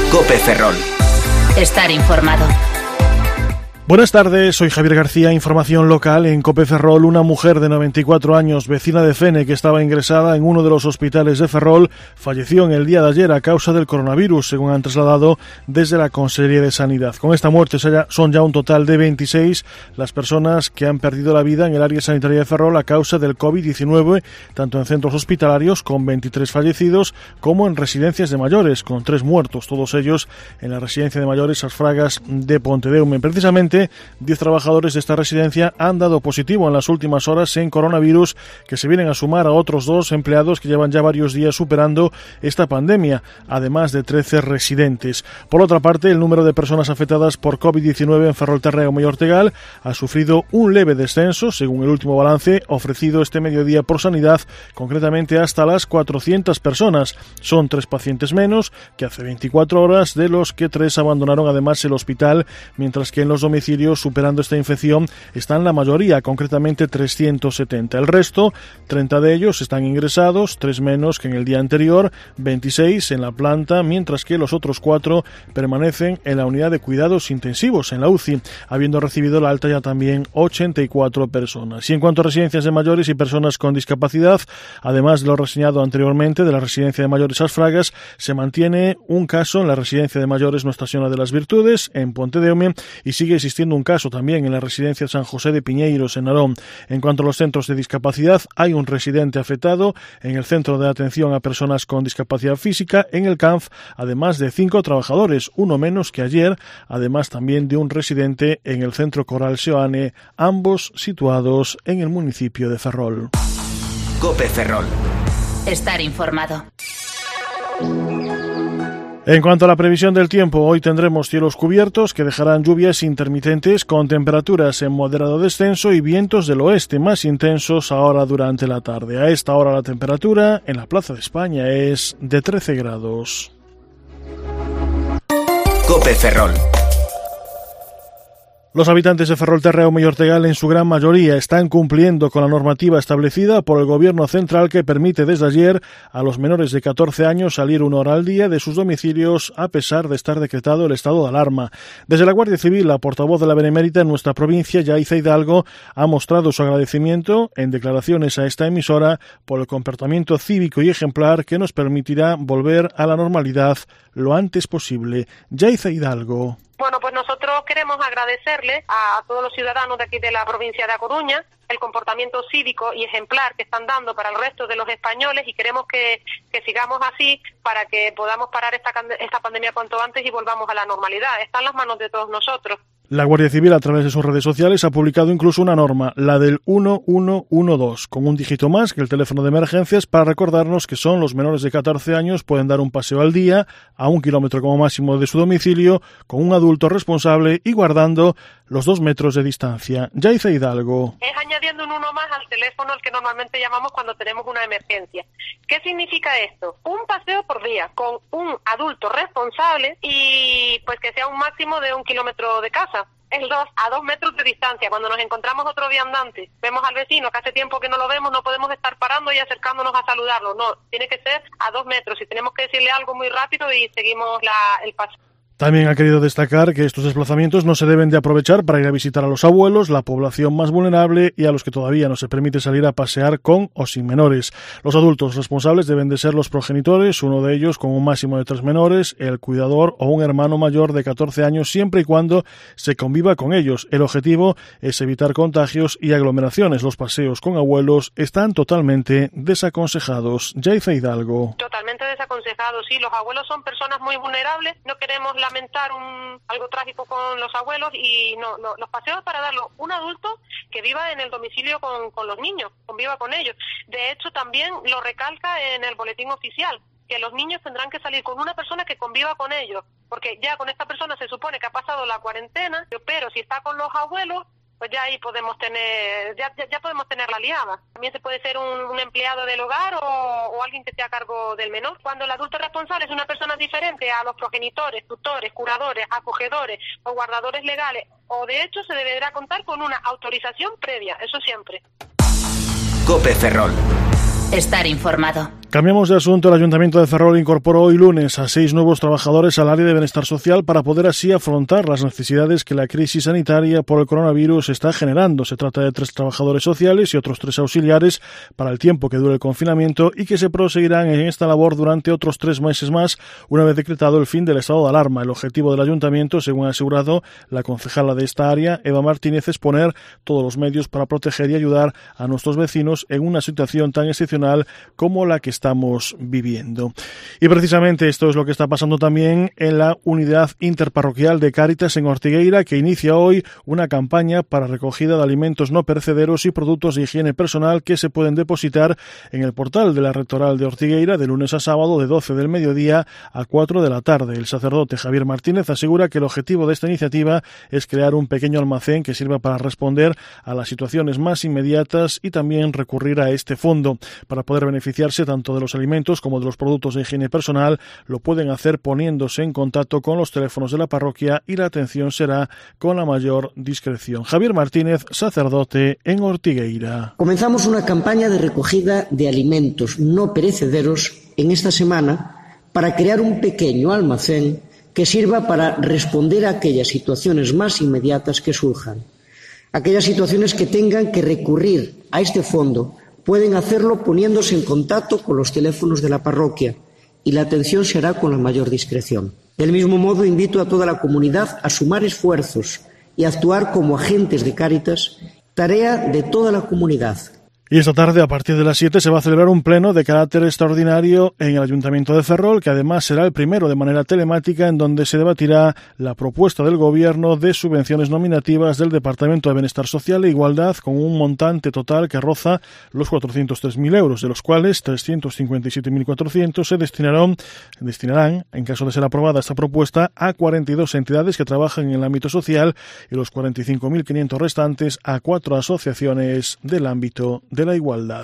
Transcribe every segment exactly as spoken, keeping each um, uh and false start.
COPE Ferrol. Estar informado. Buenas tardes, soy Javier García. Información local en COPE Ferrol. Una mujer de noventa y cuatro años, vecina de Fene, que estaba ingresada en uno de los hospitales de Ferrol, falleció en el día de ayer a causa del coronavirus, según han trasladado desde la Consellería de Sanidad. Con esta muerte son ya un total de veintiséis las personas que han perdido la vida en el área sanitaria de Ferrol a causa del COVID diecinueve, tanto en centros hospitalarios, con veintitrés fallecidos, como en residencias de mayores, con tres muertos, todos ellos en la residencia de mayores As Fragas de Pontedeume. Precisamente, diez trabajadores de esta residencia han dado positivo en las últimas horas en coronavirus, que se vienen a sumar a otros dos empleados que llevan ya varios días superando esta pandemia, además de trece residentes. Por otra parte, el número de personas afectadas por COVID diecinueve en Ferrolterreo y Ortegal ha sufrido un leve descenso, según el último balance ofrecido este mediodía por Sanidad, concretamente hasta las cuatrocientas personas. Son tres pacientes menos que hace veinticuatro horas, de los que tres abandonaron además el hospital, mientras que en los domicilios superando esta infección están la mayoría, concretamente trescientos setenta. El resto, treinta de ellos están ingresados, tres menos que en el día anterior, veintiséis en la planta, mientras que los otros cuatro permanecen en la unidad de cuidados intensivos, en la U C I, habiendo recibido la alta ya también ochenta y cuatro personas. Y en cuanto a residencias de mayores y personas con discapacidad, además de lo reseñado anteriormente de la residencia de mayores As Fragas, se mantiene un caso en la residencia de mayores Nuestra Señora de las Virtudes, en Pontedeume, y sigue existiendo un caso también en la residencia San José de Piñeiros, en Narón. En cuanto a los centros de discapacidad, hay un residente afectado en el Centro de Atención a Personas con Discapacidad Física, en el C A N F, además de cinco trabajadores, uno menos que ayer, además también de un residente en el Centro Coral Seoane, ambos situados en el municipio de Ferrol. COPE Ferrol. Estar informado. En cuanto a la previsión del tiempo, hoy tendremos cielos cubiertos que dejarán lluvias intermitentes con temperaturas en moderado descenso y vientos del oeste más intensos ahora durante la tarde. A esta hora la temperatura en la Plaza de España es de trece grados. COPE Ferrol. Los habitantes de Ferrolterreo y Ortegal en su gran mayoría están cumpliendo con la normativa establecida por el Gobierno central, que permite desde ayer a los menores de catorce años salir una hora al día de sus domicilios a pesar de estar decretado el estado de alarma. Desde la Guardia Civil, la portavoz de la Benemérita en nuestra provincia, Yaiza Hidalgo, ha mostrado su agradecimiento en declaraciones a esta emisora por el comportamiento cívico y ejemplar que nos permitirá volver a la normalidad lo antes posible. Yaiza Hidalgo. Bueno, pues nosotros queremos agradecerle a todos los ciudadanos de aquí de la provincia de A Coruña el comportamiento cívico y ejemplar que están dando para el resto de los españoles, y queremos que, que sigamos así para que podamos parar esta, esta pandemia cuanto antes y volvamos a la normalidad. Está en las manos de todos nosotros. La Guardia Civil, a través de sus redes sociales, ha publicado incluso una norma, la del uno uno uno dos, con un dígito más que el teléfono de emergencias, para recordarnos que son los menores de catorce años, pueden dar un paseo al día, a un kilómetro como máximo de su domicilio, con un adulto responsable y guardando los dos metros de distancia. Yaiza Hidalgo. Es añadiendo un uno más al teléfono al que normalmente llamamos cuando tenemos una emergencia. ¿Qué significa esto? Un paseo por día con un adulto responsable y pues que sea un máximo de un kilómetro de casa. Es dos, a dos metros de distancia. Cuando nos encontramos otro viandante, vemos al vecino que hace tiempo que no lo vemos, no podemos estar parando y acercándonos a saludarlo. No, tiene que ser a dos metros y tenemos que decirle algo muy rápido y seguimos la, el paso. También ha querido destacar que estos desplazamientos no se deben de aprovechar para ir a visitar a los abuelos, la población más vulnerable y a los que todavía no se permite salir a pasear con o sin menores. Los adultos responsables deben de ser los progenitores, uno de ellos con un máximo de tres menores, el cuidador o un hermano mayor de catorce años, siempre y cuando se conviva con ellos. El objetivo es evitar contagios y aglomeraciones. Los paseos con abuelos están totalmente desaconsejados. Yaiza Hidalgo. Totalmente desaconsejados, sí. Los abuelos son personas muy vulnerables. No queremos la lamentar un, algo trágico con los abuelos y no, no los paseos para darlo un adulto que viva en el domicilio con, con los niños, conviva con ellos. De hecho, también lo recalca en el boletín oficial, que los niños tendrán que salir con una persona que conviva con ellos, porque ya con esta persona se supone que ha pasado la cuarentena, pero si está con los abuelos, pues ya ahí podemos tener, ya, ya, ya podemos tener la liada. También se puede ser un, un empleado del hogar o, o alguien que esté a cargo del menor. Cuando el adulto responsable es una persona diferente a los progenitores, tutores, curadores, acogedores o guardadores legales, o de hecho se deberá contar con una autorización previa, eso siempre. COPE Ferrol. Estar informado. Cambiamos de asunto. El Ayuntamiento de Ferrol incorporó hoy lunes a seis nuevos trabajadores al área de bienestar social para poder así afrontar las necesidades que la crisis sanitaria por el coronavirus está generando. Se trata de tres trabajadores sociales y otros tres auxiliares para el tiempo que dure el confinamiento y que se proseguirán en esta labor durante otros tres meses más, una vez decretado el fin del estado de alarma. El objetivo del Ayuntamiento, según ha asegurado la concejala de esta área, Eva Martínez, es poner todos los medios para proteger y ayudar a nuestros vecinos en una situación tan excepcional como la que estamos viviendo. Y precisamente esto es lo que está pasando también en la unidad interparroquial de Cáritas en Ortigueira, que inicia hoy una campaña para recogida de alimentos no perecederos y productos de higiene personal que se pueden depositar en el portal de la Rectoral de Ortigueira de lunes a sábado de doce del mediodía a cuatro de la tarde. El sacerdote Javier Martínez asegura que el objetivo de esta iniciativa es crear un pequeño almacén que sirva para responder a las situaciones más inmediatas y también recurrir a este fondo. Para poder beneficiarse tanto de los alimentos como de los productos de higiene personal, lo pueden hacer poniéndose en contacto con los teléfonos de la parroquia y la atención será con la mayor discreción. Javier Martínez, sacerdote en Ortigueira. Comenzamos una campaña de recogida de alimentos no perecederos en esta semana para crear un pequeño almacén que sirva para responder a aquellas situaciones más inmediatas que surjan. Aquellas situaciones que tengan que recurrir a este fondo pueden hacerlo poniéndose en contacto con los teléfonos de la parroquia y la atención se hará con la mayor discreción. Del mismo modo, invito a toda la comunidad a sumar esfuerzos y a actuar como agentes de Cáritas, tarea de toda la comunidad. Y esta tarde, a partir de las siete, se va a celebrar un pleno de carácter extraordinario en el Ayuntamiento de Ferrol, que además será el primero de manera telemática, en donde se debatirá la propuesta del Gobierno de subvenciones nominativas del Departamento de Bienestar Social e Igualdad, con un montante total que roza los cuatrocientos tres mil euros, de los cuales trescientos cincuenta y siete mil cuatrocientos se destinarán, destinarán, en caso de ser aprobada esta propuesta, a cuarenta y dos entidades que trabajan en el ámbito social y los cuarenta y cinco mil quinientos restantes a cuatro asociaciones del ámbito de la igualdad.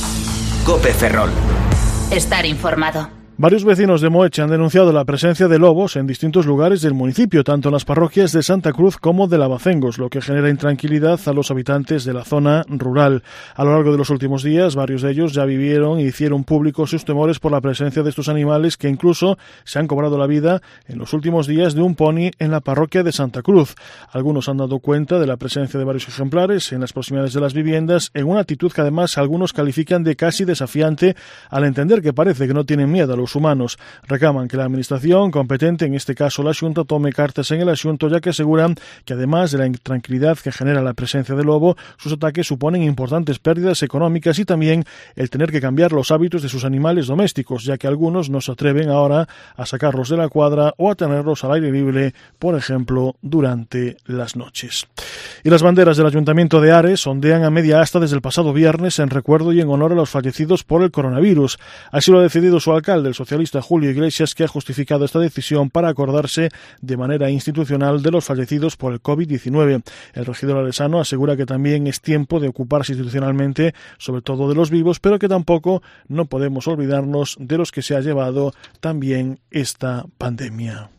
COPE Ferrol. Estar informado. Varios vecinos de Moeche han denunciado la presencia de lobos en distintos lugares del municipio, tanto en las parroquias de Santa Cruz como de Lavacengos, lo que genera intranquilidad a los habitantes de la zona rural. A lo largo de los últimos días, varios de ellos ya vivieron y hicieron públicos sus temores por la presencia de estos animales, que incluso se han cobrado la vida en los últimos días de un pony en la parroquia de Santa Cruz. Algunos han dado cuenta de la presencia de varios ejemplares en las proximidades de las viviendas, en una actitud que además algunos califican de casi desafiante, al entender que parece que no tienen miedo a los humanos. Reclaman que la administración competente, en este caso la Xunta, tome cartas en el asunto, ya que aseguran que además de la intranquilidad que genera la presencia del lobo, sus ataques suponen importantes pérdidas económicas y también el tener que cambiar los hábitos de sus animales domésticos, ya que algunos no se atreven ahora a sacarlos de la cuadra o a tenerlos al aire libre, por ejemplo, durante las noches. Y las banderas del Ayuntamiento de Ares ondean a media asta desde el pasado viernes en recuerdo y en honor a los fallecidos por el coronavirus. Así lo ha decidido su alcalde, el socialista Julio Iglesias, que ha justificado esta decisión para acordarse de manera institucional de los fallecidos por el covid diecinueve. El regidor aresano asegura que también es tiempo de ocuparse institucionalmente, sobre todo de los vivos, pero que tampoco no podemos olvidarnos de los que se ha llevado también esta pandemia.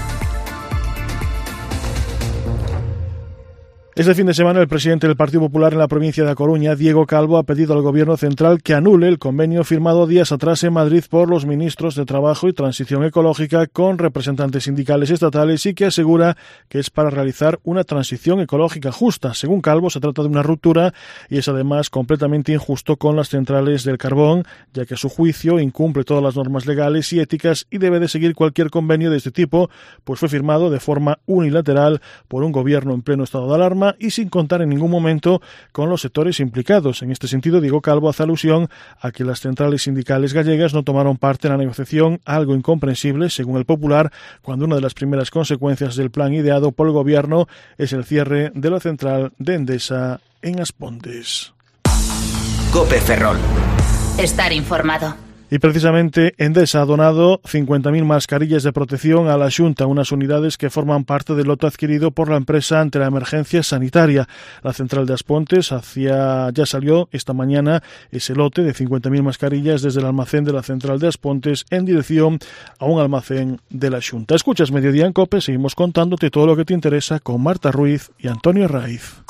Este fin de semana, el presidente del Partido Popular en la provincia de A Coruña, Diego Calvo, ha pedido al Gobierno central que anule el convenio firmado días atrás en Madrid por los ministros de Trabajo y Transición Ecológica con representantes sindicales estatales y que asegura que es para realizar una transición ecológica justa. Según Calvo, se trata de una ruptura y es además completamente injusto con las centrales del carbón, ya que a su juicio incumple todas las normas legales y éticas y debe de seguir cualquier convenio de este tipo, pues fue firmado de forma unilateral por un gobierno en pleno estado de alarma y sin contar en ningún momento con los sectores implicados. En este sentido, Diego Calvo hace alusión a que las centrales sindicales gallegas no tomaron parte en la negociación, algo incomprensible, según el Popular, cuando una de las primeras consecuencias del plan ideado por el Gobierno es el cierre de la central de Endesa en As Pontes. COPE Ferrol. Estar informado. Y precisamente Endesa ha donado cincuenta mil mascarillas de protección a la Xunta, unas unidades que forman parte del lote adquirido por la empresa ante la emergencia sanitaria. La central de As Pontes hacía, ya salió esta mañana ese lote de cincuenta mil mascarillas desde el almacén de la central de As Pontes en dirección a un almacén de la Xunta. Escuchas Mediodía en COPE, seguimos contándote todo lo que te interesa con Marta Ruiz y Antonio Raiz.